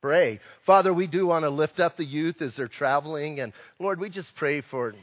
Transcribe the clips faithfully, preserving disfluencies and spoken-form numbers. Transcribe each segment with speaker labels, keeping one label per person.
Speaker 1: pray. Father, we do want to lift up the youth as they're traveling. And Lord, we just pray for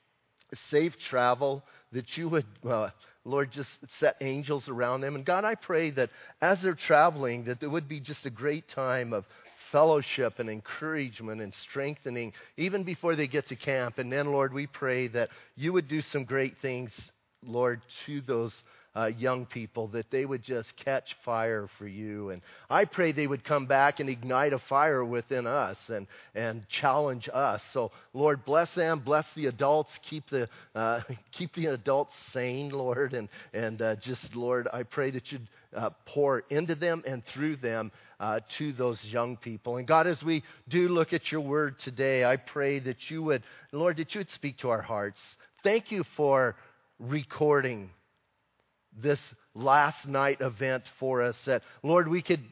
Speaker 1: safe travel, that you would, uh, Lord, just set angels around them. And God, I pray that as they're traveling, that there would be just a great time of fellowship and encouragement and strengthening even before they get to camp. And then, Lord, we pray that you would do some great things, Lord, to those uh, young people, that they would just catch fire for you. And I pray they would come back and ignite a fire within us and, and challenge us. So, Lord, bless them, bless the adults, keep the uh, keep the adults sane, Lord, and, and uh, just, Lord, I pray that you'd uh, pour into them and through them Uh, to those young people. And God, as we do look at your word today, I pray that you would, Lord, that you would speak to our hearts. Thank you for recording this last night event for us, that, Lord, we could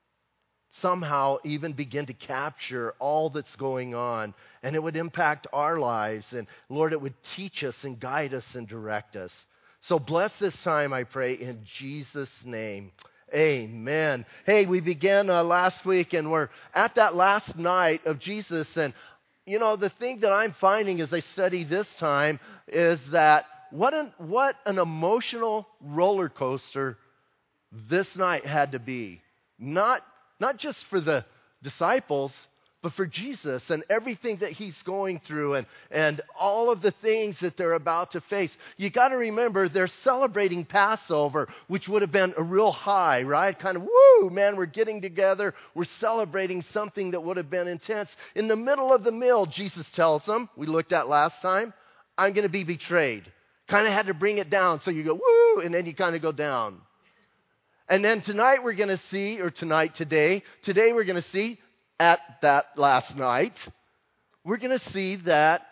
Speaker 1: somehow even begin to capture all that's going on, and it would impact our lives. And Lord, it would teach us and guide us and direct us. So bless this time, I pray, in Jesus' name. Amen. Hey, we began uh, last week, and we're at that last night of Jesus. And, you know, the thing that I'm finding as I study this time is that what an, what an emotional roller coaster this night had to be. Not, not just for the disciples, but for Jesus and everything that he's going through and, and all of the things that they're about to face. You got to remember, they're celebrating Passover, which would have been a real high, right? Kind of, woo, man, we're getting together. We're celebrating something that would have been intense. In the middle of the meal, Jesus tells them, we looked at last time, I'm going to be betrayed. Kind of had to bring it down. So you go, woo, and then you kind of go down. And then tonight we're going to see, or tonight, today, today we're going to see, at that last night, we're going to see that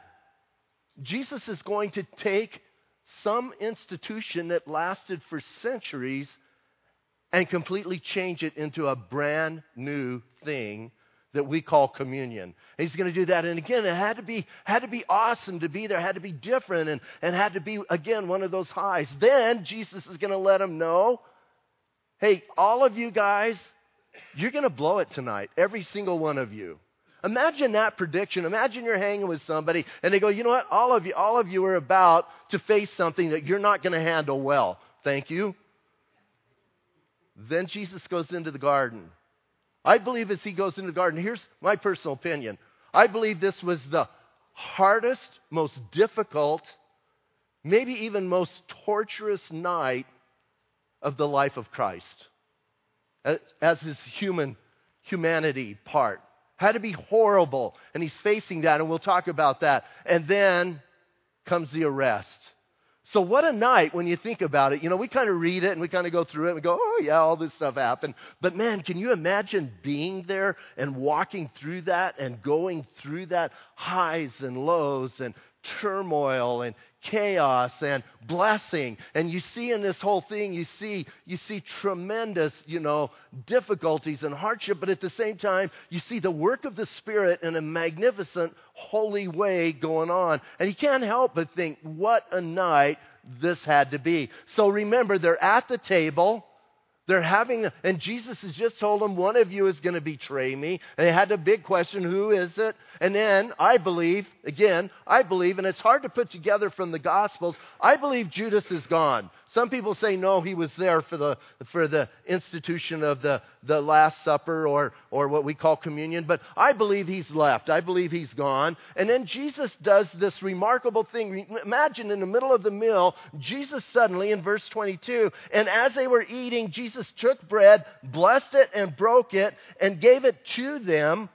Speaker 1: Jesus is going to take some institution that lasted for centuries and completely change it into a brand new thing that we call communion. And he's going to do that. And again, it had to be had to be awesome to be there, had to be different, and, and had to be, again, one of those highs. Then Jesus is going to let them know, hey, all of you guys, you're going to blow it tonight, every single one of you. Imagine that prediction. Imagine you're hanging with somebody and they go, you know what, all of you, all of you are about to face something that you're not going to handle well. Thank you. Then Jesus goes into the garden. I believe as he goes into the garden, here's my personal opinion. I believe this was the hardest, most difficult, maybe even most torturous night of the life of Christ. As his human humanity part. Had to be horrible. And he's facing that, and we'll talk about that. And then comes the arrest. So what a night when you think about it. You know, we kind of read it and we kind of go through it and we go, oh yeah, all this stuff happened. But man, can you imagine being there and walking through that and going through that highs and lows and turmoil and chaos and blessing. And you see in this whole thing, you see you see tremendous, you know, difficulties and hardship, but at the same time, you see the work of the Spirit in a magnificent, holy way going on. And you can't help but think, what a night this had to be. So remember, they're at the table. They're having, and Jesus has just told them, one of you is going to betray me. And they had a big question, who is it? And then I believe, again, I believe, and it's hard to put together from the Gospels, I believe Judas is gone. Some people say, no, he was there for the for the institution of the, the Last Supper or, or what we call communion. But I believe he's left. I believe he's gone. And then Jesus does this remarkable thing. Imagine in the middle of the meal, Jesus suddenly, in verse twenty-two, and as they were eating, Jesus took bread, blessed it, and broke it, and gave it to them.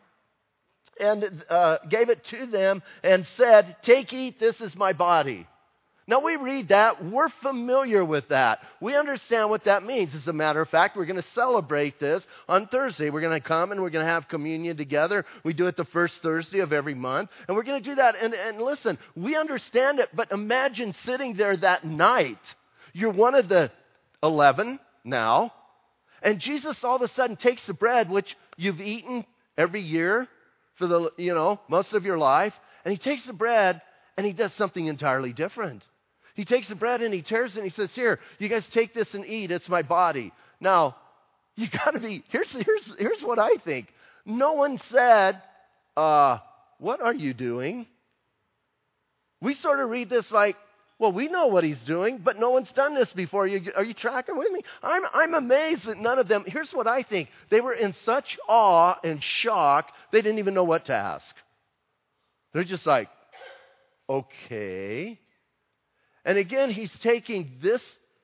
Speaker 1: And uh, gave it to them and said, take, eat, this is my body. Now we read that, we're familiar with that. We understand what that means. As a matter of fact, we're going to celebrate this on Thursday. We're going to come and we're going to have communion together. We do it the first Thursday of every month. And we're going to do that. And, and listen, we understand it, but imagine sitting there that night. You're one of the eleven now. And Jesus all of a sudden takes the bread, which you've eaten every year for the, you know, most of your life. And he takes the bread and he does something entirely different. He takes the bread and he tears it and he says, here, you guys take this and eat. It's my body. Now, you got to be, here's, here's, here's what I think. No one said, uh, what are you doing? We sort of read this like, well, we know what he's doing, but no one's done this before. Are you, are you tracking with me? I'm, I'm amazed that none of them, here's what I think. They were in such awe and shock, they didn't even know what to ask. They're just like, okay. And again, he's taking this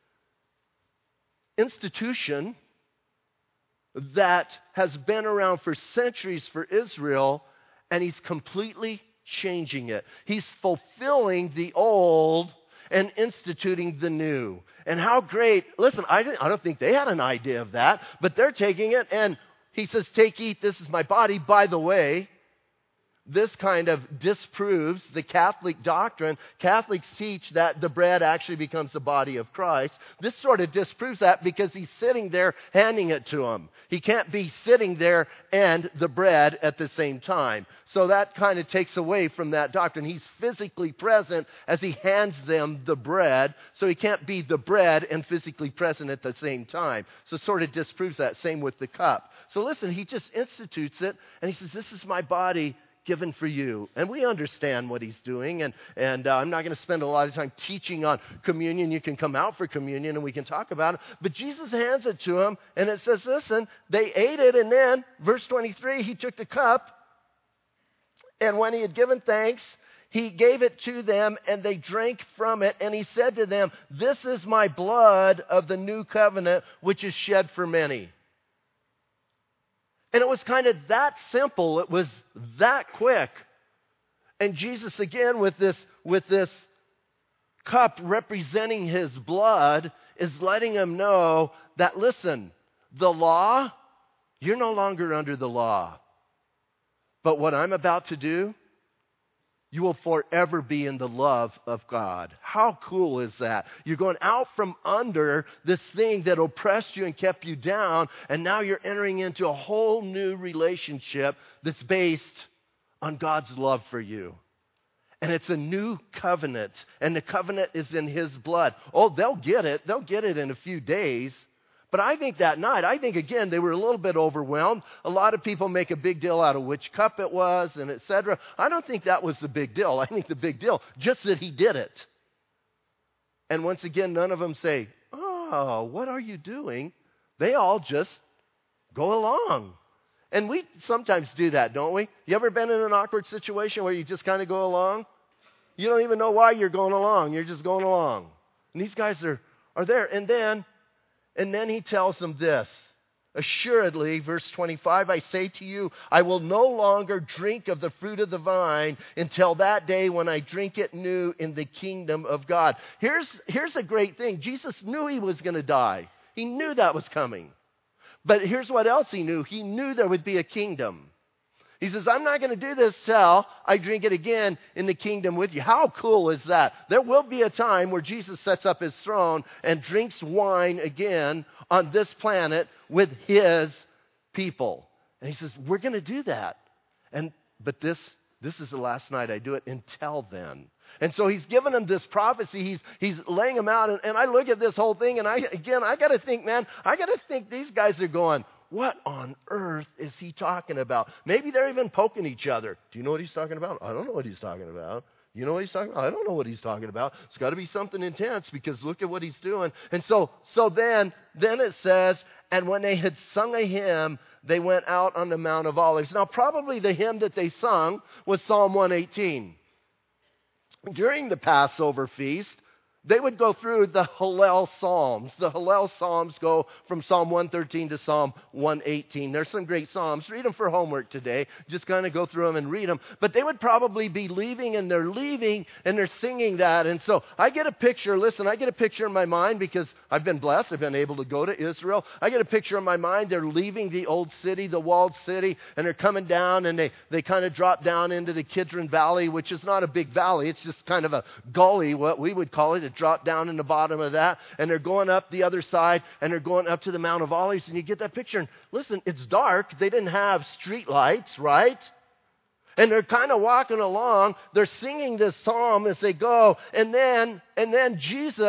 Speaker 1: institution that has been around for centuries for Israel, and he's completely changing it. He's fulfilling the old and instituting the new. And how great, listen, I, didn't, I don't think they had an idea of that, but they're taking it, and he says, take, eat, this is my body. By the way, this kind of disproves the Catholic doctrine. Catholics teach that the bread actually becomes the body of Christ. This sort of disproves that because he's sitting there handing it to them. He can't be sitting there and the bread at the same time. So that kind of takes away from that doctrine. He's physically present as he hands them the bread, so he can't be the bread and physically present at the same time. So it sort of disproves that. Same with the cup. So listen, he just institutes it, and he says, this is my body given for you. And we understand what he's doing, and, and uh, I'm not going to spend a lot of time teaching on communion. You can come out for communion and we can talk about it. But Jesus hands it to him, and it says, listen, they ate it, and then, verse twenty-three, he took the cup, and when he had given thanks, he gave it to them, and they drank from it, and he said to them, this is my blood of the new covenant, which is shed for many. And it was kind of that simple. It was that quick. And Jesus, again, with this, with this cup representing his blood, is letting them know that, listen, the law, you're no longer under the law. But what I'm about to do, you will forever be in the love of God. How cool is that? You're going out from under this thing that oppressed you and kept you down, and now you're entering into a whole new relationship that's based on God's love for you. And it's a new covenant, and the covenant is in his blood. Oh, they'll get it. They'll get it in a few days. But I think that night, I think, again, they were a little bit overwhelmed. A lot of people make a big deal out of which cup it was and et cetera. I don't think that was the big deal. I think the big deal, just that he did it. And once again, none of them say, oh, what are you doing? They all just go along. And we sometimes do that, don't we? You ever been in an awkward situation where you just kind of go along? You don't even know why you're going along. You're just going along. And these guys are, are there. And then... And then he tells them this, assuredly, verse twenty-five, I say to you, I will no longer drink of the fruit of the vine until that day when I drink it new in the kingdom of God. Here's, here's a great thing. Jesus knew he was going to die. He knew that was coming. But here's what else he knew. He knew there would be a kingdom. He says, I'm not going to do this till I drink it again in the kingdom with you. How cool is that? There will be a time where Jesus sets up his throne and drinks wine again on this planet with his people. And he says, we're going to do that. And but this this is the last night I do it until then. And so he's given them this prophecy. He's he's laying them out. And, and I look at this whole thing, and I again, I got to think, man, I got to think these guys are going, what on earth is he talking about? Maybe they're even poking each other. Do you know what he's talking about? I don't know what he's talking about. You know what he's talking about? I don't know what he's talking about. It's got to be something intense because look at what he's doing. And so, so then, then it says, and when they had sung a hymn, they went out on the Mount of Olives. Now, probably the hymn that they sung was Psalm one eighteen. During the Passover feast, they would go through the Hallel Psalms. The Hallel Psalms go from Psalm one thirteen to Psalm one eighteen. There's some great Psalms. Read them for homework today. Just kind of go through them and read them. But they would probably be leaving, and they're leaving, and they're singing that. And so I get a picture. Listen, I get a picture in my mind because I've been blessed. I've been able to go to Israel. I get a picture in my mind. They're leaving the old city, the walled city, and they're coming down, and they, they kind of drop down into the Kidron Valley, which is not a big valley. It's just kind of a gully, what we would call it. It dropped down in the bottom of that, and they're going up the other side, and they're going up to the Mount of Olives, and you get that picture. And listen, it's dark. They didn't have street lights, right? And they're kind of walking along. They're singing this psalm as they go, and then, and then Jesus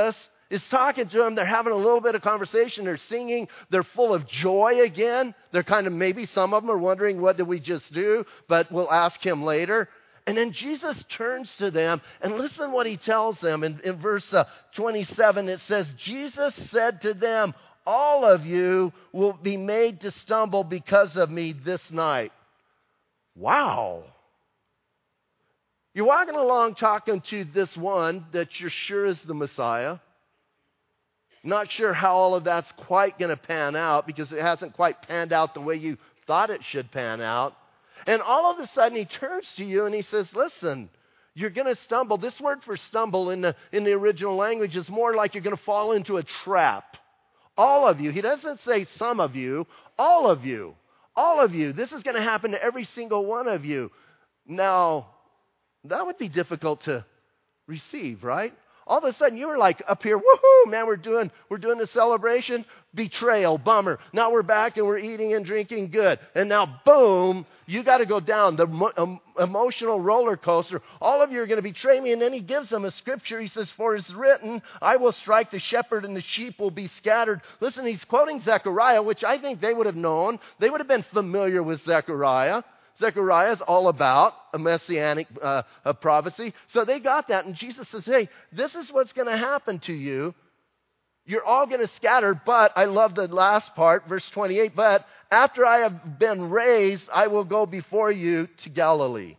Speaker 1: is talking to him. They're having a little bit of conversation. They're singing. They're full of joy again. They're kind of, maybe some of them are wondering, what did we just do? But we'll ask him later. And then Jesus turns to them, and listen what he tells them. In, in verse uh, twenty-seven, it says, Jesus said to them, all of you will be made to stumble because of me this night. Wow. You're walking along talking to this one that you're sure is the Messiah. Not sure how all of that's quite going to pan out, because it hasn't quite panned out the way you thought it should pan out. And all of a sudden he turns to you and he says, listen, you're going to stumble. This word for stumble in the, in the original language is more like you're going to fall into a trap. All of you. He doesn't say some of you. All of you. All of you. This is going to happen to every single one of you. Now, that would be difficult to receive, right? All of a sudden, you were like up here, woohoo, man, we're doing, we're doing the celebration. Betrayal, bummer. Now we're back and we're eating and drinking, good. And now, boom, you got to go down the mo- um, emotional roller coaster. All of you are going to betray me. And then he gives them a scripture. He says, for it's written, I will strike the shepherd and the sheep will be scattered. Listen, he's quoting Zechariah, which I think they would have known. They would have been familiar with Zechariah. Zechariah is all about a messianic uh, a prophecy. So they got that. And Jesus says, hey, this is what's going to happen to you. You're all going to scatter, but I love the last part, verse twenty-eight, but after I have been raised, I will go before you to Galilee.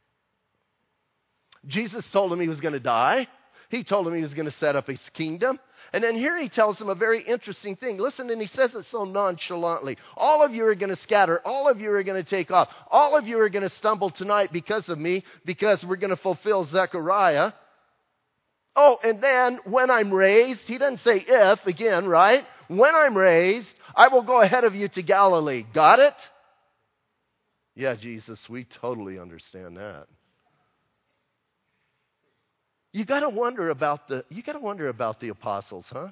Speaker 1: Jesus told him he was going to die. He told him he was going to set up his kingdom. And then here he tells them a very interesting thing. Listen, and he says it so nonchalantly. All of you are going to scatter. All of you are going to take off. All of you are going to stumble tonight because of me, because we're going to fulfill Zechariah. Oh, and then when I'm raised, he doesn't say if, again, right? When I'm raised, I will go ahead of you to Galilee. Got it? Yeah, Jesus, we totally understand that. You got to wonder about the you got to wonder about the apostles, huh?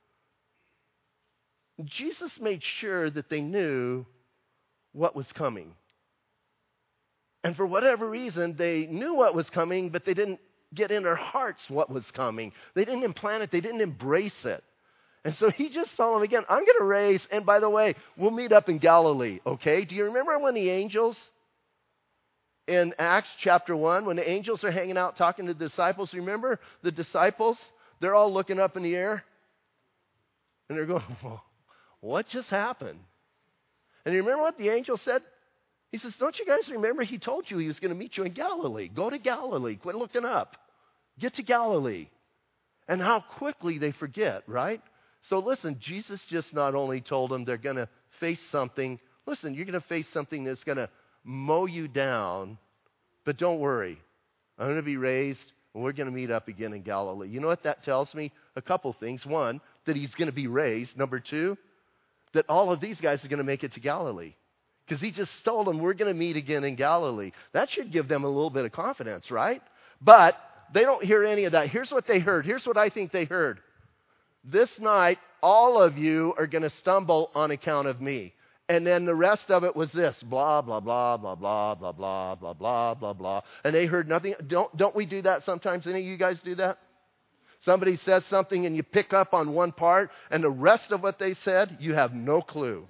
Speaker 1: Jesus made sure that they knew what was coming. And for whatever reason, they knew what was coming, but they didn't get in their hearts what was coming. They didn't implant it. They didn't embrace it. And so he just told them again, I'm going to raise, and by the way, we'll meet up in Galilee, okay? Do you remember when the angels in Acts chapter one, when the angels are hanging out talking to the disciples, remember the disciples? They're all looking up in the air, and they're going, well, what just happened? And you remember what the angel said? He says, don't you guys remember he told you he was going to meet you in Galilee? Go to Galilee. Quit looking up. Get to Galilee. And how quickly they forget, right? So listen, Jesus just not only told them they're going to face something. Listen, you're going to face something that's going to mow you down. But don't worry. I'm going to be raised, and we're going to meet up again in Galilee. You know what that tells me? A couple things. One, that he's going to be raised. Number two, that all of these guys are going to make it to Galilee. Because he just told them, we're going to meet again in Galilee. That should give them a little bit of confidence, right? But they don't hear any of that. Here's what they heard. Here's what I think they heard. This night, all of you are going to stumble on account of me. And then the rest of it was this, blah, blah, blah, blah, blah, blah, blah, blah, blah, blah, blah. And they heard nothing. Don't, don't we do that sometimes? Any of you guys do that? Somebody says something and you pick up on one part, and the rest of what they said, you have no clue.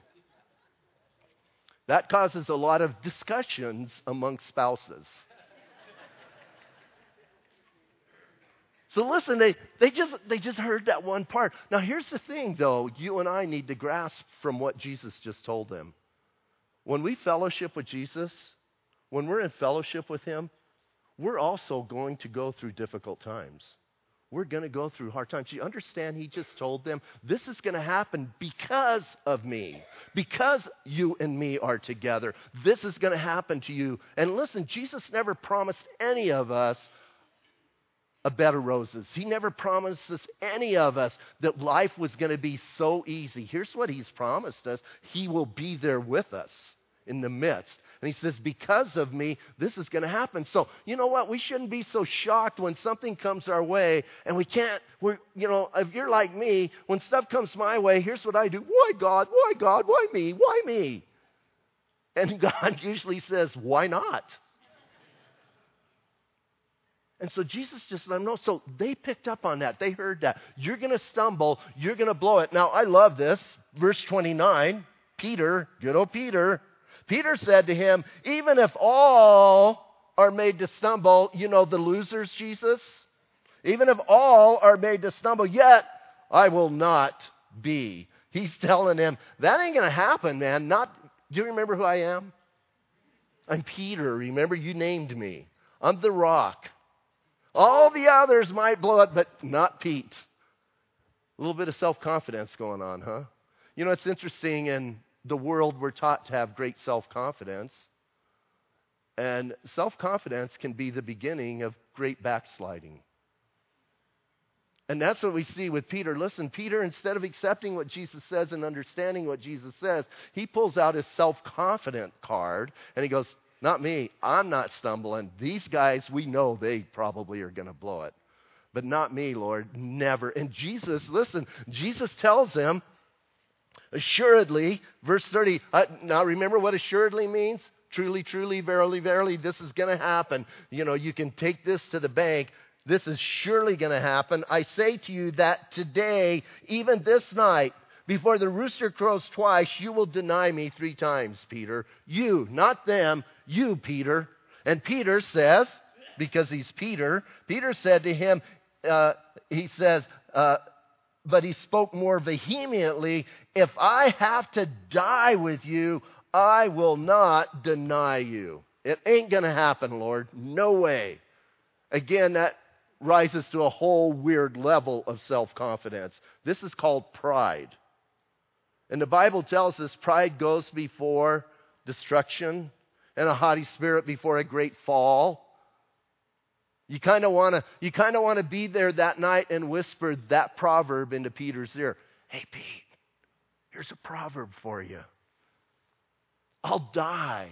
Speaker 1: That causes a lot of discussions among spouses. So listen, they, they just they just heard that one part. Now here's the thing, though, you and I need to grasp from what Jesus just told them. When we fellowship with Jesus, when we're in fellowship with him, we're also going to go through difficult times. We're going to go through hard times. You understand, he just told them, this is going to happen because of me. Because you and me are together. This is going to happen to you. And listen, Jesus never promised any of us a bed of roses. He never promised us, any of us, that life was going to be so easy. Here's what he's promised us. He will be there with us in the midst. And he says, because of me, this is going to happen. So, you know what? We shouldn't be so shocked when something comes our way and we can't, we're, you know, if you're like me, when stuff comes my way, here's what I do. Why God? Why God? Why me? Why me? And God usually says, why not? And so Jesus just let them know. So they picked up on that. They heard that. You're going to stumble. You're going to blow it. Now, I love this. Verse twenty-nine, Peter, good old Peter. Peter said to him, even if all are made to stumble, you know the losers, Jesus? Even if all are made to stumble, yet I will not be. He's telling him, that ain't going to happen, man. Not, do you remember who I am? I'm Peter. Remember, you named me. I'm the rock. All the others might blow it, but not Pete. A little bit of self-confidence going on, huh? You know, it's interesting, in the world we're taught to have great self-confidence. And self-confidence can be the beginning of great backsliding. And that's what we see with Peter. Listen, Peter, instead of accepting what Jesus says and understanding what Jesus says, he pulls out his self-confident card and he goes, not me. I'm not stumbling. These guys, we know they probably are going to blow it. But not me, Lord. Never. And Jesus, listen, Jesus tells him, assuredly, verse thirty. Uh, now remember what assuredly means? Truly, truly, verily, verily, this is going to happen. You know, you can take this to the bank. This is surely going to happen. I say to you that today, even this night, before the rooster crows twice, you will deny me three times, Peter. You, not them, you, Peter. And Peter says, because he's Peter, Peter said to him, uh, he says, uh, but he spoke more vehemently, if I have to die with you, I will not deny you. It ain't going to happen, Lord. No way. Again, that rises to a whole weird level of self-confidence. This is called pride. And the Bible tells us pride goes before destruction and a haughty spirit before a great fall. You kind of want to you kind of want to be there that night and whisper that proverb into Peter's ear. Hey, Pete, here's a proverb for you. I'll die.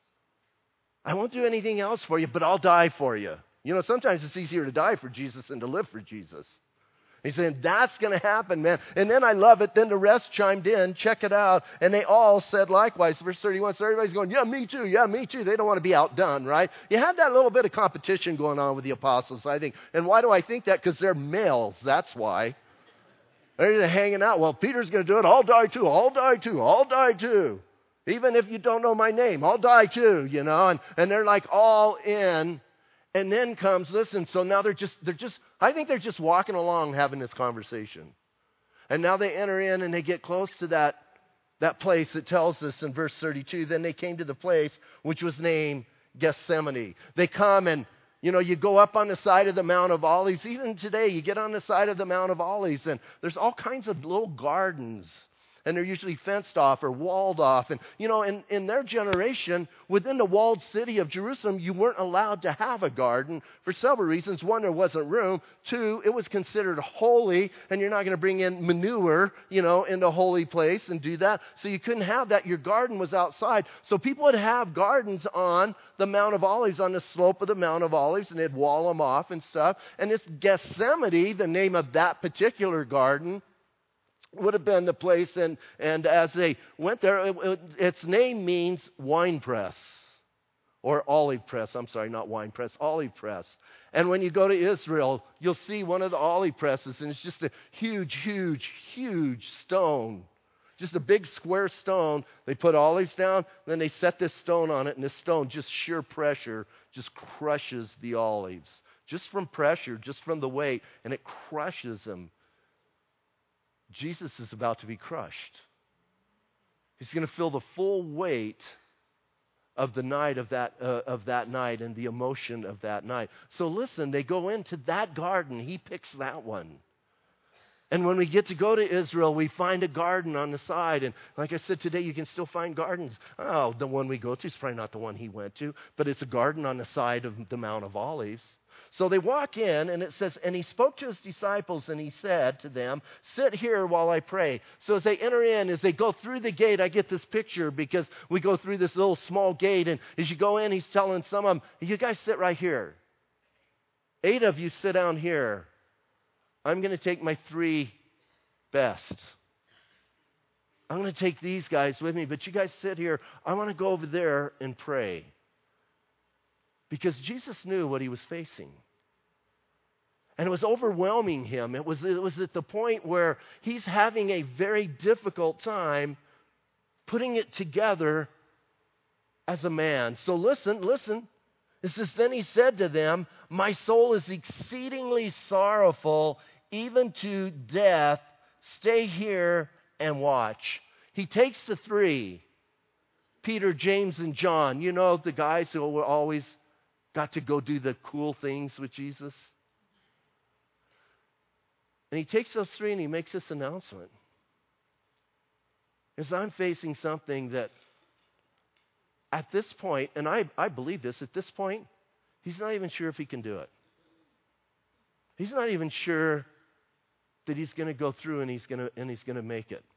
Speaker 1: I won't do anything else for you, but I'll die for you. You know, sometimes it's easier to die for Jesus than to live for Jesus. He's saying, that's going to happen, man. And then I love it. Then the rest chimed in. Check it out. And they all said likewise. Verse thirty-one. So everybody's going, yeah, me too. Yeah, me too. They don't want to be outdone, right? You had that little bit of competition going on with the apostles, I think. And why do I think that? Because they're males. That's why. They're just hanging out. Well, Peter's going to do it. I'll die too. I'll die too. I'll die too. Even if you don't know my name, I'll die too, you know. And, and they're like all in. And then comes, listen, so now they're just, they're just, I think they're just walking along having this conversation. And now they enter in and they get close to that, that place that tells us in verse thirty-two, then they came to the place which was named Gethsemane. They come and, you know, you go up on the side of the Mount of Olives. Even today, you get on the side of the Mount of Olives and there's all kinds of little gardens. And they're usually fenced off or walled off. And, you know, in, in their generation, within the walled city of Jerusalem, you weren't allowed to have a garden for several reasons. One, there wasn't room. Two, it was considered holy, and you're not going to bring in manure, you know, into a holy place and do that. So you couldn't have that. Your garden was outside. So people would have gardens on the Mount of Olives, on the slope of the Mount of Olives, and they'd wall them off and stuff. And this Gethsemane, the name of that particular garden, would have been the place, and, and as they went there, it, it, its name means wine press, or olive press. I'm sorry, not wine press, olive press. And when you go to Israel, you'll see one of the olive presses, and it's just a huge, huge, huge stone. Just a big square stone. They put olives down, then they set this stone on it, and this stone, just sheer pressure, just crushes the olives. Just from pressure, just from the weight, and it crushes them. Jesus is about to be crushed. He's going to feel the full weight of the night of that uh, of that night and the emotion of that night. So listen, they go into that garden. He picks that one. And when we get to go to Israel, we find a garden on the side. And like I said, today you can still find gardens. Oh, the one we go to is probably not the one he went to, but it's a garden on the side of the Mount of Olives. So they walk in, and it says, and he spoke to his disciples, and he said to them, sit here while I pray. So as they enter in, as they go through the gate, I get this picture because we go through this little small gate, and as you go in, he's telling some of them, you guys sit right here. Eight of you sit down here. I'm going to take my three best. I'm going to take these guys with me, but you guys sit here. I want to go over there and pray. Because Jesus knew what he was facing. And it was overwhelming him. It was, it was at the point where he's having a very difficult time putting it together as a man. So listen, listen. It says, then he said to them, my soul is exceedingly sorrowful, even to death. Stay here and watch. He takes the three, Peter, James, and John. You know, the guys who were always got to go do the cool things with Jesus. And he takes those three and he makes this announcement. Because I'm facing something that at this point, and I, I believe this, at this point, he's not even sure if he can do it. He's not even sure that he's going to go through and he's going to and he's going to make it.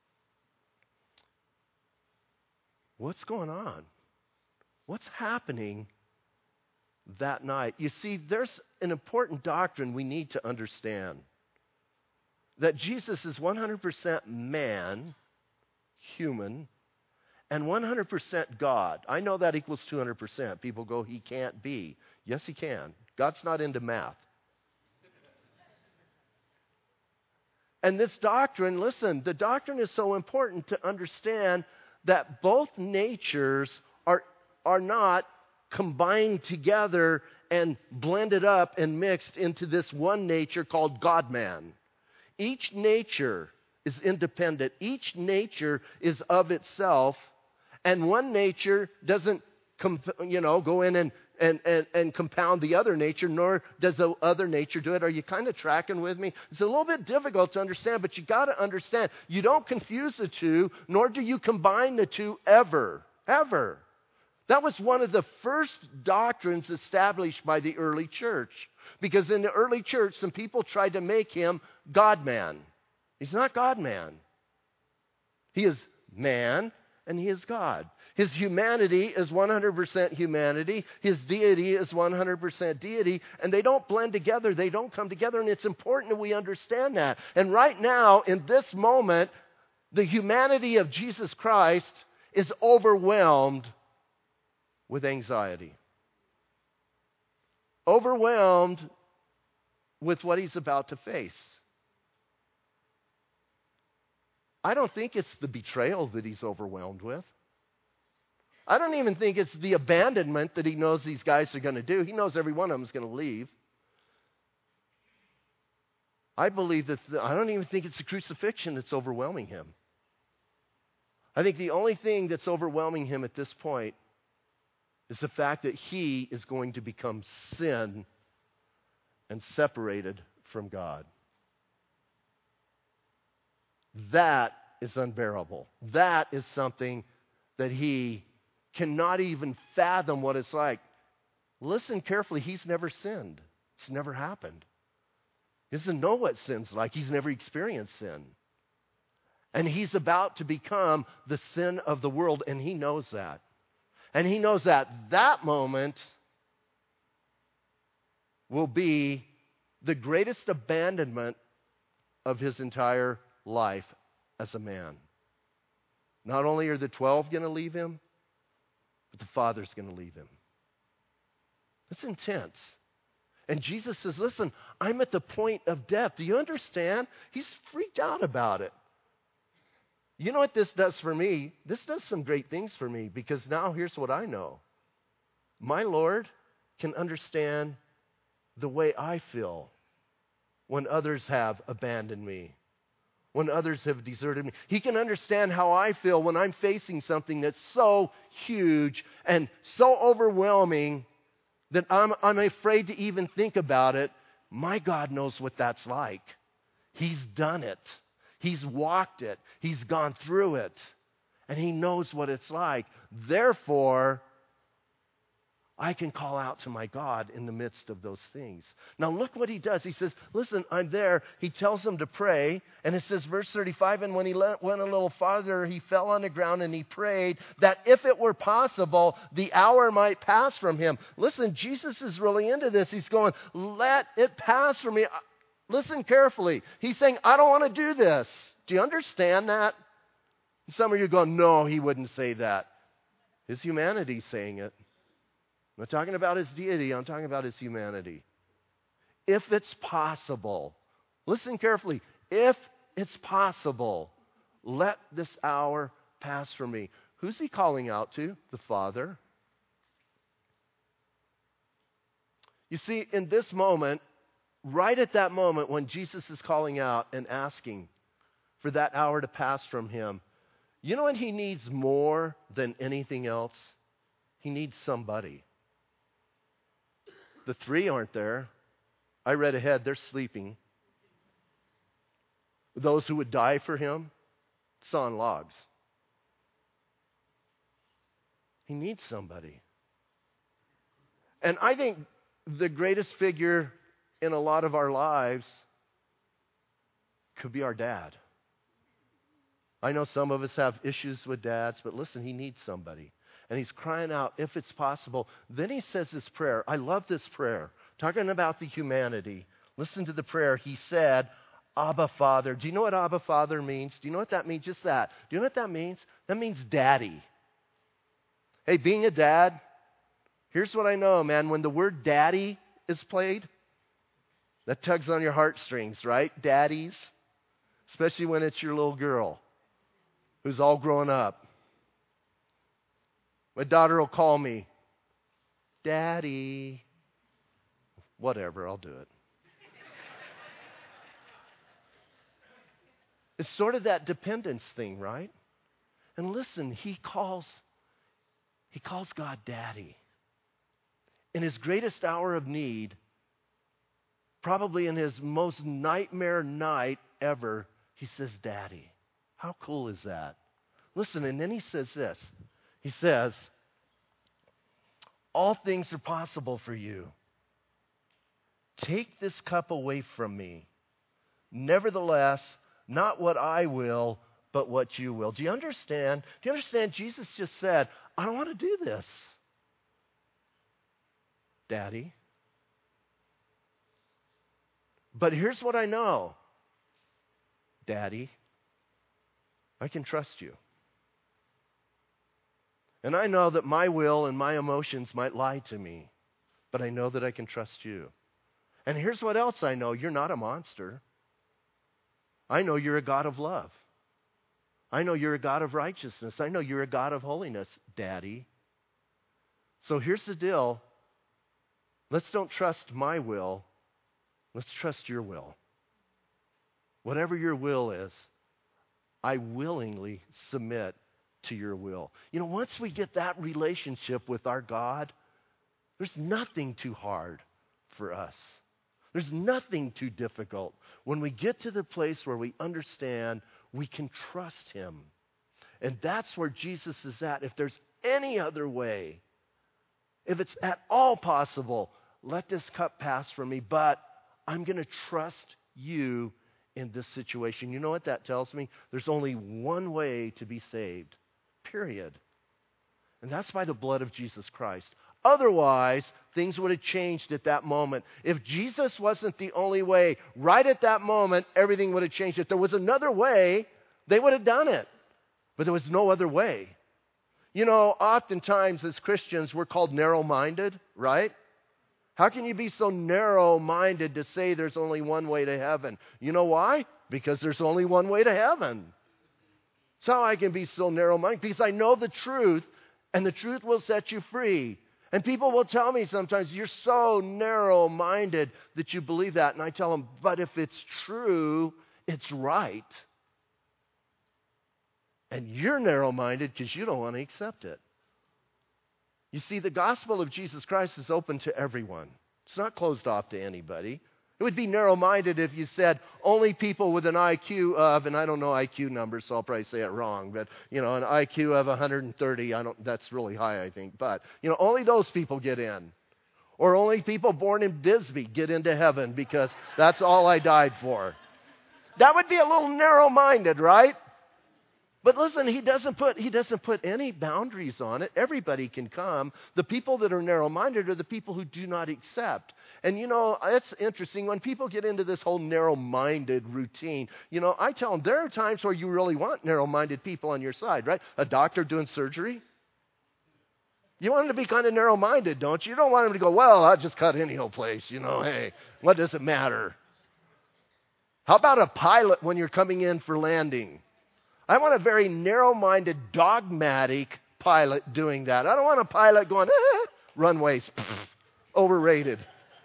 Speaker 1: What's going on? What's happening that night? You see, there's an important doctrine we need to understand. That Jesus is one hundred percent man, human, and one hundred percent God. I know that equals two hundred percent. People go, he can't be. Yes, he can. God's not into math. And this doctrine, listen, the doctrine is so important to understand that both natures are, are not combined together and blended up and mixed into this one nature called God-man. Each nature is independent. Each nature is of itself. And one nature doesn't, comp- you know, go in and, and, and, and compound the other nature, nor does the other nature do it. Are you kind of tracking with me? It's a little bit difficult to understand, but you got to understand. You don't confuse the two, nor do you combine the two ever, ever. That was one of the first doctrines established by the early church. Because in the early church, some people tried to make him God-man. He's not God-man. He is man and he is God. His humanity is one hundred percent humanity. His deity is one hundred percent deity. And they don't blend together. They don't come together. And it's important that we understand that. And right now, in this moment, the humanity of Jesus Christ is overwhelmed with anxiety. Overwhelmed with what he's about to face. I don't think it's the betrayal that he's overwhelmed with. I don't even think it's the abandonment that he knows these guys are going to do. He knows every one of them is going to leave. I believe that, the, I don't even think it's the crucifixion that's overwhelming him. I think the only thing that's overwhelming him at this point is the fact that he is going to become sin and separated from God. That is unbearable. That is something that he cannot even fathom what it's like. Listen carefully, he's never sinned. It's never happened. He doesn't know what sin's like. He's never experienced sin. And he's about to become the sin of the world, and he knows that. And he knows that that moment will be the greatest abandonment of his entire life as a man. Not only are the twelve going to leave him, but the Father's going to leave him. That's intense. And Jesus says, listen, I'm at the point of death. Do you understand? He's freaked out about it. You know what this does for me? This does some great things for me, because now here's what I know. My Lord can understand the way I feel when others have abandoned me, when others have deserted me. He can understand how I feel when I'm facing something that's so huge and so overwhelming that I'm, I'm afraid to even think about it. My God knows what that's like. He's done it. He's walked it. He's gone through it. And he knows what it's like. Therefore, I can call out to my God in the midst of those things. Now look what he does. He says, listen, I'm there. He tells them to pray. And it says, verse thirty-five, and when he went a little farther, he fell on the ground and he prayed that if it were possible, the hour might pass from him. Listen, Jesus is really into this. He's going, let it pass from me. Listen carefully. He's saying, I don't want to do this. Do you understand that? Some of you go, no, he wouldn't say that. His humanity's saying it. I'm not talking about his deity. I'm talking about his humanity. if it's possible, listen carefully, if it's possible, let this hour pass from me. Who's he calling out to? The Father. You see, in this moment, right at that moment when Jesus is calling out and asking for that hour to pass from him, you know what he needs more than anything else? He needs somebody. The three aren't there. I read ahead, they're sleeping. Those who would die for him, sawn logs. He needs somebody. And I think the greatest figure in a lot of our lives could be our dad. I know some of us have issues with dads, but listen, he needs somebody. And he's crying out, if it's possible. Then he says this prayer. I love this prayer. Talking about the humanity. Listen to the prayer. He said, Abba, Father. Do you know what Abba, Father means? Do you know what that means? Just that. Do you know what that means? That means daddy. Hey, being a dad, here's what I know, man. When the word daddy is played, that tugs on your heartstrings, right? Daddies. Especially when it's your little girl who's all grown up. My daughter will call me, Daddy. Whatever, I'll do it. It's sort of that dependence thing, right? And listen, he calls, he calls God Daddy. In his greatest hour of need, probably in his most nightmare night ever, he says, Daddy. How cool is that? Listen, and then he says this. He says, all things are possible for you. Take this cup away from me. Nevertheless, not what I will, but what you will. Do you understand? Do you understand? Jesus just said, I don't want to do this. Daddy. But here's what I know. Daddy, I can trust you. And I know that my will and my emotions might lie to me, but I know that I can trust you. And here's what else I know. You're not a monster. I know you're a God of love. I know you're a God of righteousness. I know you're a God of holiness, Daddy. So here's the deal. Let's don't trust my will. Let's trust your will. Whatever your will is, I willingly submit to your will. You know, once we get that relationship with our God, there's nothing too hard for us. There's nothing too difficult. When we get to the place where we understand we can trust him. And that's where Jesus is at. If there's any other way, if it's at all possible, let this cup pass from me, but I'm going to trust you in this situation. You know what that tells me? There's only one way to be saved, period. And that's by the blood of Jesus Christ. Otherwise, things would have changed at that moment. If Jesus wasn't the only way, right at that moment, everything would have changed. If there was another way, they would have done it. But there was no other way. You know, oftentimes as Christians, we're called narrow-minded, right? How can you be so narrow-minded to say there's only one way to heaven? You know why? Because there's only one way to heaven. That's how I can be so narrow-minded. Because I know the truth, and the truth will set you free. And people will tell me sometimes, you're so narrow-minded that you believe that. And I tell them, but if it's true, it's right. And you're narrow-minded because you don't want to accept it. You see, the gospel of Jesus Christ is open to everyone. It's not closed off to anybody. It would be narrow-minded if you said only people with an I Q of, and I don't know I Q numbers, so I'll probably say it wrong, but, you know, an I Q of one hundred thirty, I don't, that's really high, I think. But, you know, only those people get in. Or only people born in Bisbee get into heaven because that's all I died for. That would be a little narrow-minded, right? But listen, he doesn't put he doesn't put any boundaries on it. Everybody can come. The people that are narrow-minded are the people who do not accept. And you know, it's interesting when people get into this whole narrow-minded routine. You know, I tell them there are times where you really want narrow-minded people on your side, right? A doctor doing surgery. You want them to be kind of narrow-minded, don't you? You don't want them to go, well, I'll just cut any old place, you know, hey, what does it matter? How about a pilot when you're coming in for landing? I want a very narrow-minded, dogmatic pilot doing that. I don't want a pilot going, eh, runways, pff, overrated.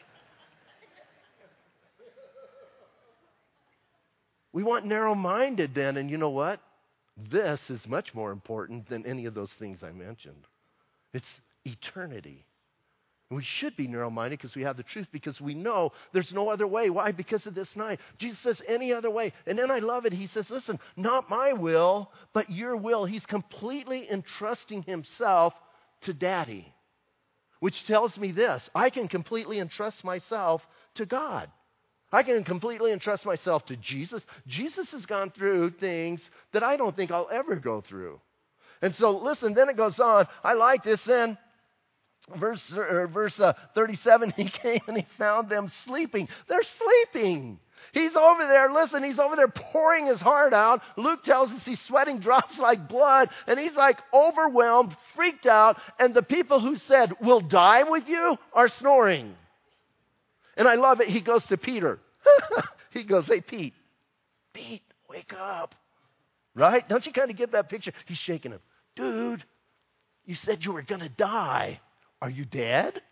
Speaker 1: We want narrow-minded then, and you know what? This is much more important than any of those things I mentioned. It's eternity. And we should be narrow-minded because we have the truth, because we know there's no other way. Why? Because of this night. Jesus says, any other way. And then I love it. He says, listen, not my will, but your will. He's completely entrusting himself to Daddy, which tells me this. I can completely entrust myself to God. I can completely entrust myself to Jesus. Jesus has gone through things that I don't think I'll ever go through. And so, listen, then it goes on. I like this. Then, verse, uh, verse uh, thirty-seven, he came and he found them sleeping. They're sleeping. He's over there, listen, he's over there pouring his heart out. Luke tells us he's sweating drops like blood, and he's like overwhelmed, freaked out, and the people who said, we'll die with you, are snoring. And I love it. He goes to Peter. He goes, hey, Pete, Pete, wake up. Right? Don't you kind of get that picture? He's shaking him. Dude, you said you were going to die. Are you dead?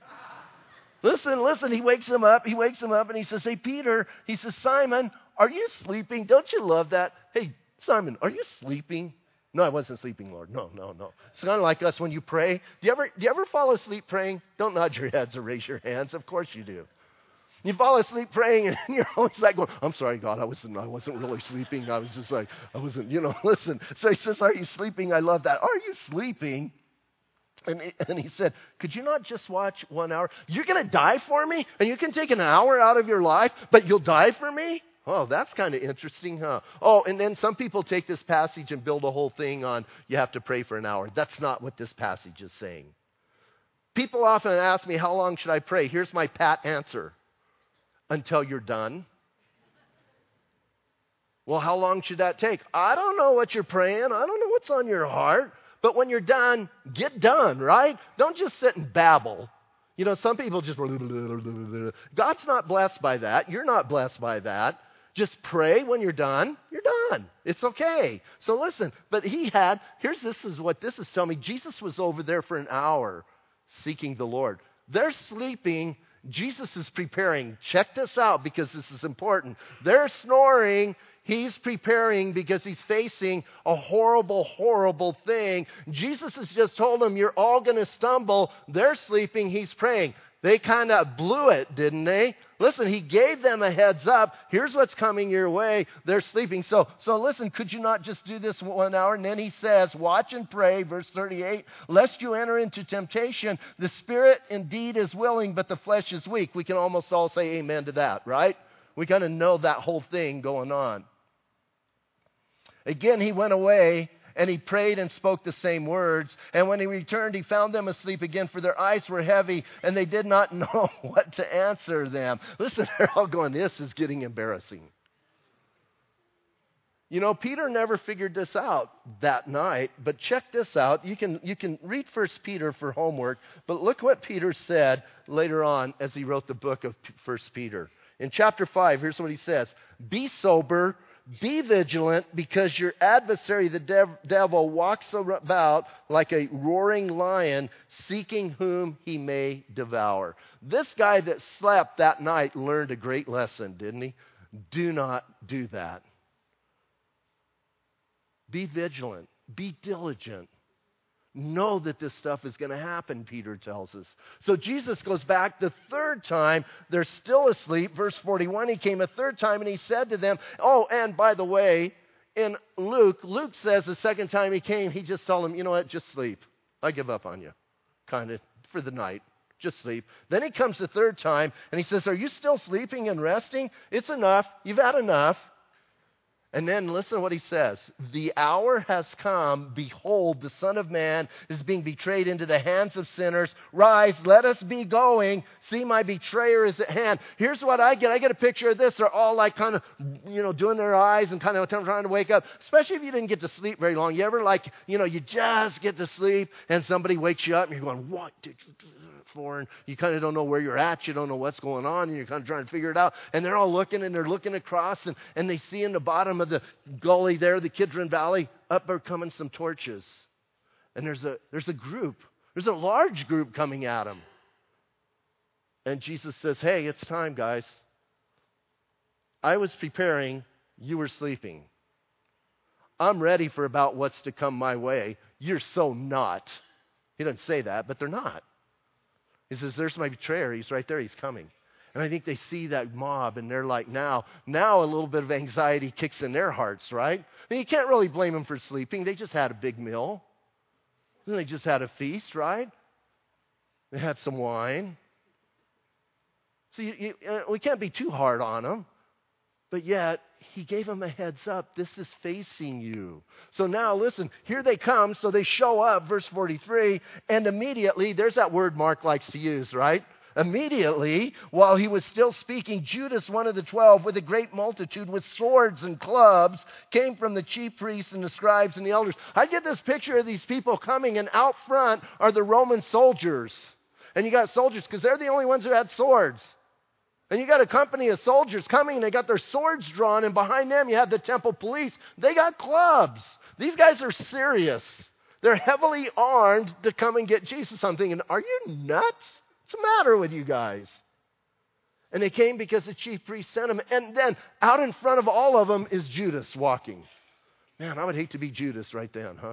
Speaker 1: Listen, listen. He wakes him up. He wakes him up and he says, hey, Peter, he says, Simon, are you sleeping? Don't you love that? Hey, Simon, are you sleeping? No, I wasn't sleeping, Lord. No, no, no. It's kind of like us when you pray. Do you ever, do you ever fall asleep praying? Don't nod your heads or raise your hands. Of course you do. You fall asleep praying, and you're always like, going, I'm sorry, God, I wasn't, I wasn't really sleeping. I was just like, I wasn't, you know, listen. So he says, are you sleeping? I love that. Are you sleeping? And he, and he said, could you not just watch one hour? You're going to die for me? And you can take an hour out of your life, but you'll die for me? Oh, that's kind of interesting, huh? Oh, and then some people take this passage and build a whole thing on you have to pray for an hour. That's not what this passage is saying. People often ask me, how long should I pray? Here's my pat answer. Until you're done. Well, how long should that take? I don't know what you're praying. I don't know what's on your heart. But when you're done, get done, right? Don't just sit and babble. You know, some people just... God's not blessed by that. You're not blessed by that. Just pray when you're done. You're done. It's okay. So listen, but he had... Here's this is what this is telling me. Jesus was over there for an hour seeking the Lord. They're sleeping... Jesus is preparing. Check this out because this is important. They're snoring. He's preparing because he's facing a horrible, horrible thing. Jesus has just told them, you're all going to stumble. They're sleeping. He's praying. They kind of blew it, didn't they? Listen, he gave them a heads up. Here's what's coming your way. They're sleeping. So, so listen, could you not just do this one hour? And then he says, watch and pray, verse thirty-eight, lest you enter into temptation. The spirit indeed is willing, but the flesh is weak. We can almost all say amen to that, right? We kind of know that whole thing going on. Again, he went away. And he prayed and spoke the same words. And when he returned, he found them asleep again, for their eyes were heavy, and they did not know what to answer them. Listen, they're all going, this is getting embarrassing. You know, Peter never figured this out that night, but check this out. You can, you can read First Peter for homework, but look what Peter said later on as he wrote the book of First Peter. In chapter five, here's what he says. Be sober. Be vigilant, because your adversary, the dev- devil, walks about like a roaring lion, seeking whom he may devour. This guy that slept that night learned a great lesson, didn't he? Do not do that. Be vigilant. Be diligent. Know that this stuff is going to happen, Peter tells us. So Jesus goes back the third time. They're still asleep. Verse forty-one, he came a third time and he said to them, oh, and by the way, in Luke, Luke says the second time he came, he just told them, you know what, just sleep. I give up on you, kind of, for the night. Just sleep. Then he comes the third time and he says, are you still sleeping and resting? It's enough. You've had enough. And then listen to what he says. The hour has come. Behold, the Son of Man is being betrayed into the hands of sinners. Rise, let us be going. See, my betrayer is at hand. Here's what I get. I get a picture of this. They're all like kind of, you know, doing their eyes and kind of trying to wake up. Especially if you didn't get to sleep very long. You ever like, you know, you just get to sleep and somebody wakes you up and you're going, what did you do that for? And you kind of don't know where you're at. You don't know what's going on. And you're kind of trying to figure it out. And they're all looking and they're looking across and, and they see in the bottom of the gully there, the Kidron Valley, up are coming some torches. And there's a there's a group. There's a large group coming at them. And Jesus says, hey, it's time, guys. I was preparing. You were sleeping. I'm ready for about what's to come my way. You're so not. He doesn't say that, but they're not. He says, there's my betrayer. He's right there. He's coming. And I think they see that mob and they're like, now, now a little bit of anxiety kicks in their hearts, right? I mean, you can't really blame them for sleeping. They just had a big meal. And they just had a feast, right? They had some wine. So you, you, uh, we can't be too hard on them. But yet, he gave them a heads up. This is facing you. So now, listen, here they come. So they show up, verse forty-three, and immediately, there's that word Mark likes to use, right? Immediately, while he was still speaking, Judas, one of the twelve, with a great multitude, with swords and clubs, came from the chief priests and the scribes and the elders. I get this picture of these people coming, and out front are the Roman soldiers. And you got soldiers, because they're the only ones who had swords. And you got a company of soldiers coming, and they got their swords drawn, and behind them you have the temple police. They got clubs. These guys are serious. They're heavily armed to come and get Jesus. I'm thinking, are you nuts? What's the matter with you guys? And they came because the chief priest sent them. And then out in front of all of them is Judas walking. Man, I would hate to be Judas right then, huh?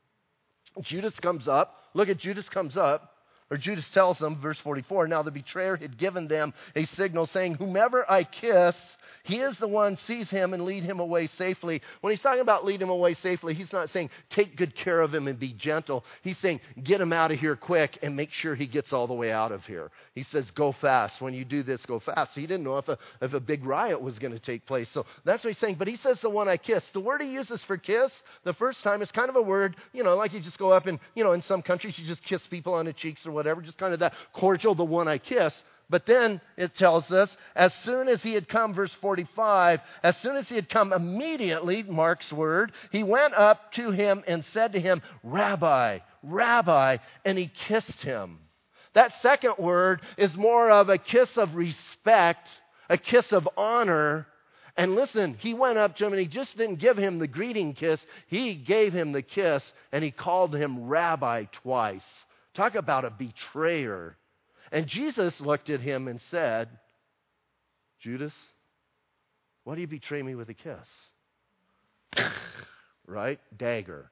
Speaker 1: Judas comes up. Look at Judas comes up. Or Judas tells them, verse forty-four, now the betrayer had given them a signal saying, whomever I kiss, he is the one, seize him and lead him away safely. When he's talking about lead him away safely, he's not saying take good care of him and be gentle. He's saying get him out of here quick and make sure he gets all the way out of here. He says go fast. When you do this, go fast. He didn't know if a, if a big riot was going to take place. So that's what he's saying. But he says the one I kiss. The word he uses for kiss, the first time, is kind of a word, you know, like you just go up and, you know, in some countries you just kiss people on the cheeks or whatever, just kind of that cordial, the one I kiss. But then it tells us, as soon as he had come, verse forty-five, as soon as he had come, immediately, Mark's word, he went up to him and said to him, Rabbi, Rabbi, and he kissed him. That second word is more of a kiss of respect, a kiss of honor. And listen, he went up to him and he just didn't give him the greeting kiss. He gave him the kiss and he called him Rabbi twice. Talk about a betrayer. And Jesus looked at him and said, Judas, why do you betray me with a kiss? Right? Dagger.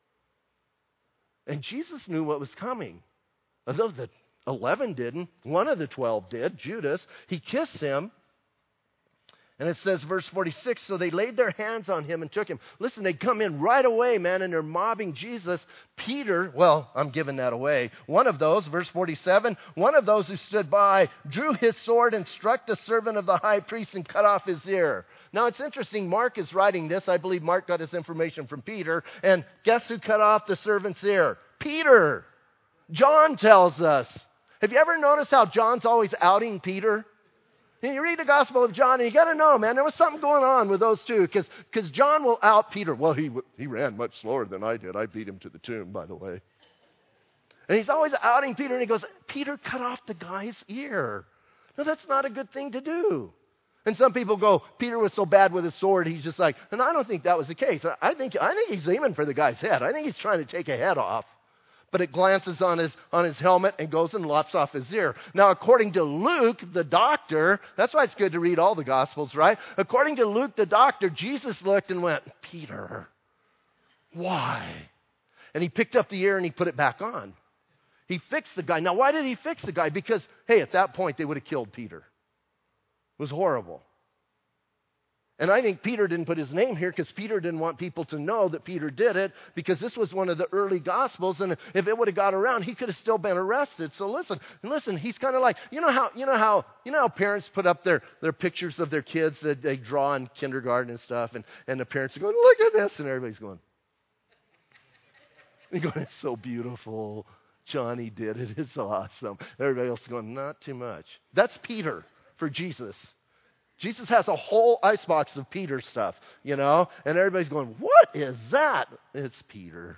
Speaker 1: And Jesus knew what was coming. Although the eleven didn't, one of the twelve did, Judas. He kissed him. And it says, verse forty-six, so they laid their hands on him and took him. Listen, they come in right away, man, and they're mobbing Jesus. Peter, well, I'm giving that away. One of those, verse forty-seven, one of those who stood by drew his sword and struck the servant of the high priest and cut off his ear. Now, it's interesting. Mark is writing this. I believe Mark got his information from Peter. And guess who cut off the servant's ear? Peter. John tells us. Have you ever noticed how John's always outing Peter? And you read the Gospel of John, and you got to know, man, there was something going on with those two, because because John will out Peter. Well, he he ran much slower than I did. I beat him to the tomb, by the way. And he's always outing Peter, and he goes, Peter cut off the guy's ear. No, that's not a good thing to do. And some people go, Peter was so bad with his sword, he's just like, and I don't think that was the case. I think I think he's aiming for the guy's head. I think he's trying to take a head off. But it glances on his on his helmet and goes and lops off his ear. Now, according to Luke, the doctor, that's why it's good to read all the Gospels, right? According to Luke, the doctor, Jesus looked and went, Peter, why? And he picked up the ear and he put it back on. He fixed the guy. Now, why did he fix the guy? Because, hey, at that point, they would have killed Peter. It was horrible. And I think Peter didn't put his name here because Peter didn't want people to know that Peter did it, because this was one of the early Gospels, and if it would have got around, he could have still been arrested. So listen, listen, he's kind of like, you know how, you know how, you know how parents put up their, their pictures of their kids that they draw in kindergarten and stuff, and, and the parents are going, look at this, and everybody's going, they're going, it's so beautiful. Johnny did it. It's awesome. Everybody else is going, not too much. That's Peter for Jesus. Jesus has a whole icebox of Peter stuff, you know, and everybody's going, what is that? It's Peter.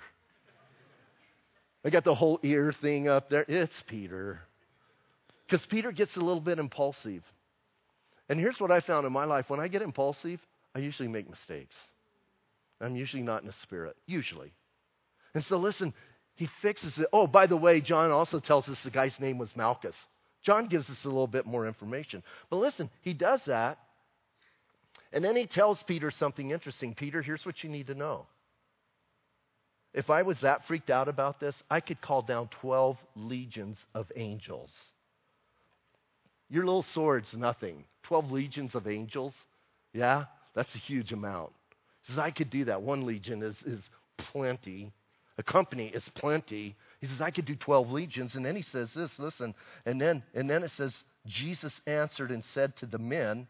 Speaker 1: I got the whole ear thing up there. It's Peter. Because Peter gets a little bit impulsive. And here's what I found in my life. When I get impulsive, I usually make mistakes. I'm usually not in the spirit, usually. And so listen, he fixes it. Oh, by the way, John also tells us the guy's name was Malchus. John gives us a little bit more information. But listen, he does that. And then he tells Peter something interesting. Peter, here's what you need to know. If I was that freaked out about this, I could call down twelve legions of angels. Your little sword's nothing. twelve legions of angels? Yeah, that's a huge amount. He says, I could do that. One legion is, is plenty. A company is plenty. He says, I could do twelve legions. And then he says this, listen, and then, and then it says, Jesus answered and said to the men,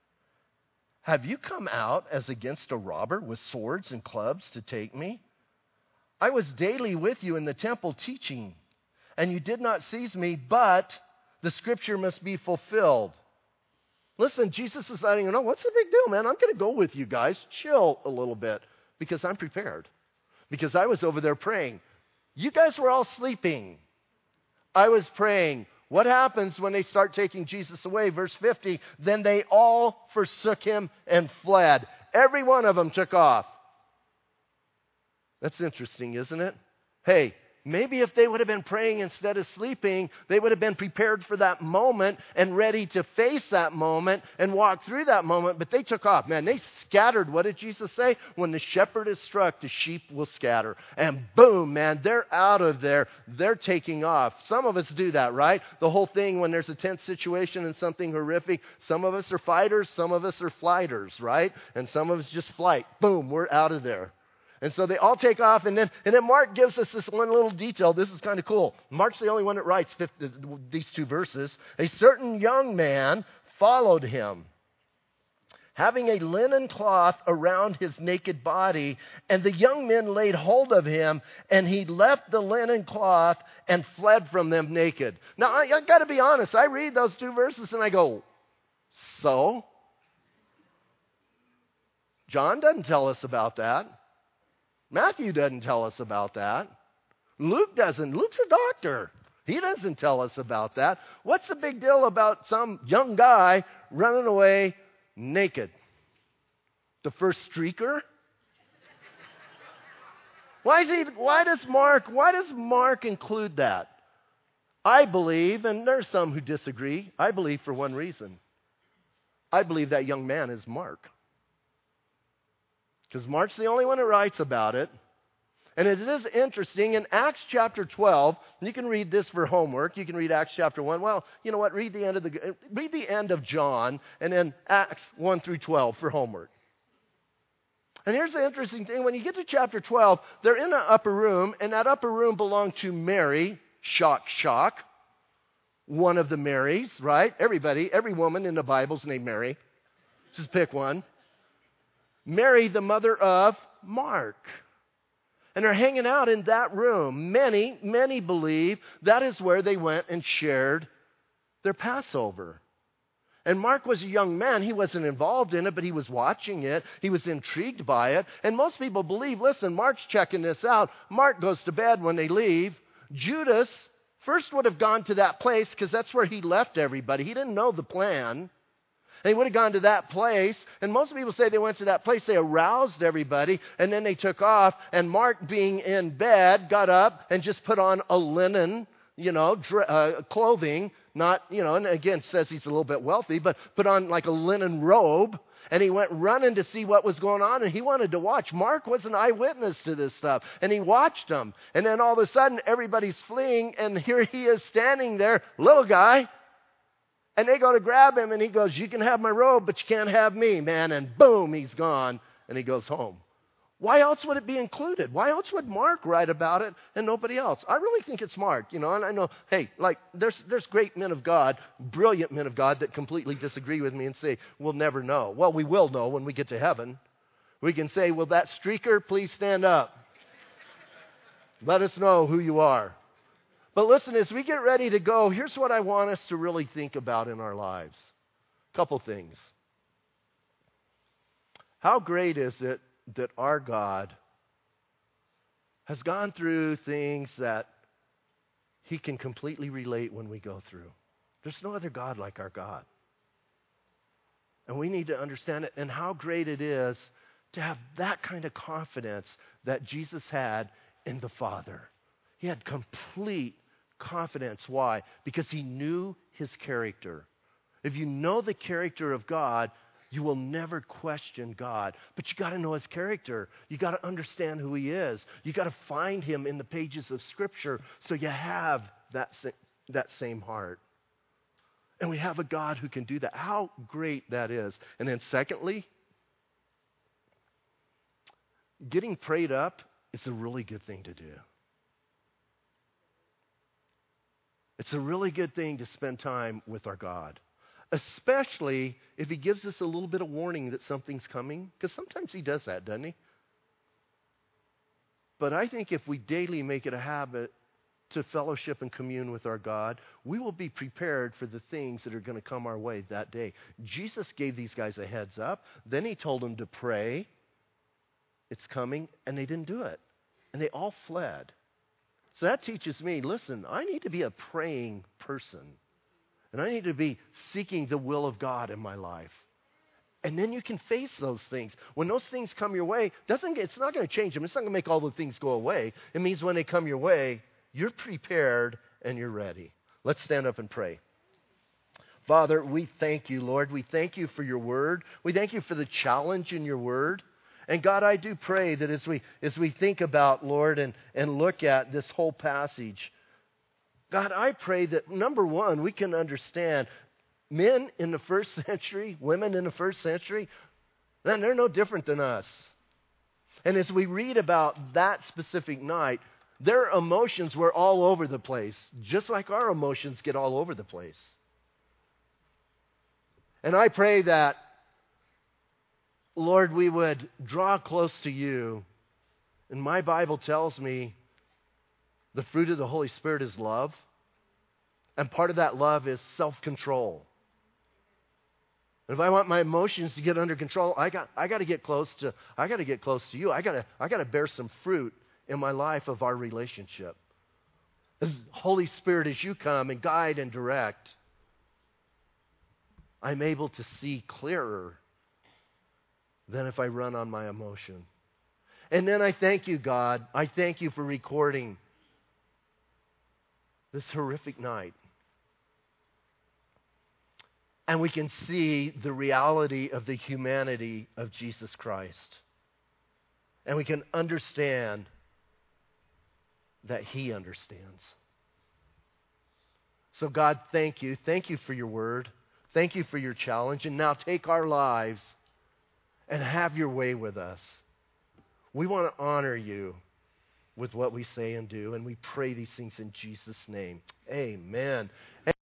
Speaker 1: have you come out as against a robber with swords and clubs to take me? I was daily with you in the temple teaching, and you did not seize me, but the scripture must be fulfilled. Listen, Jesus is letting you know, what's the big deal, man? I'm going to go with you guys. Chill a little bit, because I'm prepared. Because I was over there praying. You guys were all sleeping. I was praying. What happens when they start taking Jesus away? Verse fifty, then they all forsook him and fled. Every one of them took off. That's interesting, isn't it? Hey, maybe if they would have been praying instead of sleeping, they would have been prepared for that moment and ready to face that moment and walk through that moment, but they took off. Man, they scattered. What did Jesus say? When the shepherd is struck, the sheep will scatter. And boom, man, they're out of there. They're taking off. Some of us do that, right? The whole thing when there's a tense situation and something horrific, some of us are fighters, some of us are flighters, right? And some of us just flight. Boom, we're out of there. And so they all take off, and then and then Mark gives us this one little detail. This is kind of cool. Mark's the only one that writes fifty, these two verses. A certain young man followed him, having a linen cloth around his naked body, and the young men laid hold of him, and he left the linen cloth and fled from them naked. Now, I, I got to be honest. I read those two verses, and I go, so? John doesn't tell us about that. Matthew doesn't tell us about that. Luke doesn't. Luke's a doctor. He doesn't tell us about that. What's the big deal about some young guy running away naked? The first streaker? Why is he, why does Mark, why does Mark include that? I believe, and there's some who disagree, I believe for one reason. I believe that young man is Mark. Because Mark's the only one that writes about it. And it is interesting, in Acts chapter twelve, you can read this for homework. You can read Acts chapter one. Well, you know what? Read the end of the read the end of John, and then Acts one through twelve for homework. And here's the interesting thing. When you get to chapter twelve, they're in an upper room, and that upper room belonged to Mary. Shock, shock. One of the Marys, right? Everybody, every woman in the Bible is named Mary. Just pick one. Mary, the mother of Mark. And they're hanging out in that room. Many, many believe that is where they went and shared their Passover. And Mark was a young man. He wasn't involved in it, but he was watching it. He was intrigued by it. And most people believe, listen, Mark's checking this out. Mark goes to bed when they leave. Judas first would have gone to that place because that's where he left everybody. He didn't know the plan. And he would have gone to that place, and most people say they went to that place, they aroused everybody, and then they took off, and Mark, being in bed, got up and just put on a linen, you know, dr- uh, clothing, not, you know, and again, says he's a little bit wealthy, but put on like a linen robe, and he went running to see what was going on, and he wanted to watch. Mark was an eyewitness to this stuff, and he watched them, and then all of a sudden, everybody's fleeing, and here he is standing there, little guy. And they go to grab him, and he goes, you can have my robe, but you can't have me, man. And boom, he's gone, and he goes home. Why else would it be included? Why else would Mark write about it and nobody else? I really think it's Mark, you know, and I know, hey, like, there's there's great men of God, brilliant men of God that completely disagree with me and say, we'll never know. Well, we will know when we get to heaven. We can say, will that streaker please stand up? Let us know who you are. But listen, as we get ready to go, here's what I want us to really think about in our lives. A couple things. How great is it that our God has gone through things that He can completely relate when we go through. There's no other God like our God. And we need to understand it, and how great it is to have that kind of confidence that Jesus had in the Father. He had complete confidence. Why? Because He knew His character. If you know the character of God, you will never question God. But you got to know His character. You got to understand who He is. You got to find Him in the pages of Scripture so you have that, that same heart. And we have a God who can do that. How great that is. And then secondly, getting prayed up is a really good thing to do. It's a really good thing to spend time with our God. Especially if He gives us a little bit of warning that something's coming. Because sometimes He does that, doesn't He? But I think if we daily make it a habit to fellowship and commune with our God, we will be prepared for the things that are going to come our way that day. Jesus gave these guys a heads up. Then He told them to pray. It's coming. And they didn't do it. And they all fled. So that teaches me, listen, I need to be a praying person. And I need to be seeking the will of God in my life. And then you can face those things. When those things come your way, doesn't it's not going to change them. It's not going to make all the things go away. It means when they come your way, you're prepared and you're ready. Let's stand up and pray. Father, we thank You, Lord. We thank You for Your word. We thank You for the challenge in Your word. And God, I do pray that as we as we think about, Lord, and, and look at this whole passage, God, I pray that, number one, we can understand men in the first century, women in the first century, man, they're no different than us. And as we read about that specific night, their emotions were all over the place, just like our emotions get all over the place. And I pray that, Lord, we would draw close to You. And my Bible tells me the fruit of the Holy Spirit is love. And part of that love is self-control. And if I want my emotions to get under control, I got I got to get close to I got to get close to You. I got to I got to bear some fruit in my life of our relationship. As Holy Spirit, as You come and guide and direct, I'm able to see clearer than if I run on my emotion. And then I thank You, God. I thank You for recording this horrific night. And we can see the reality of the humanity of Jesus Christ. And we can understand that He understands. So God, thank You. Thank You for Your word. Thank You for Your challenge. And now take our lives and have Your way with us. We want to honor You with what we say and do. And we pray these things in Jesus' name. Amen.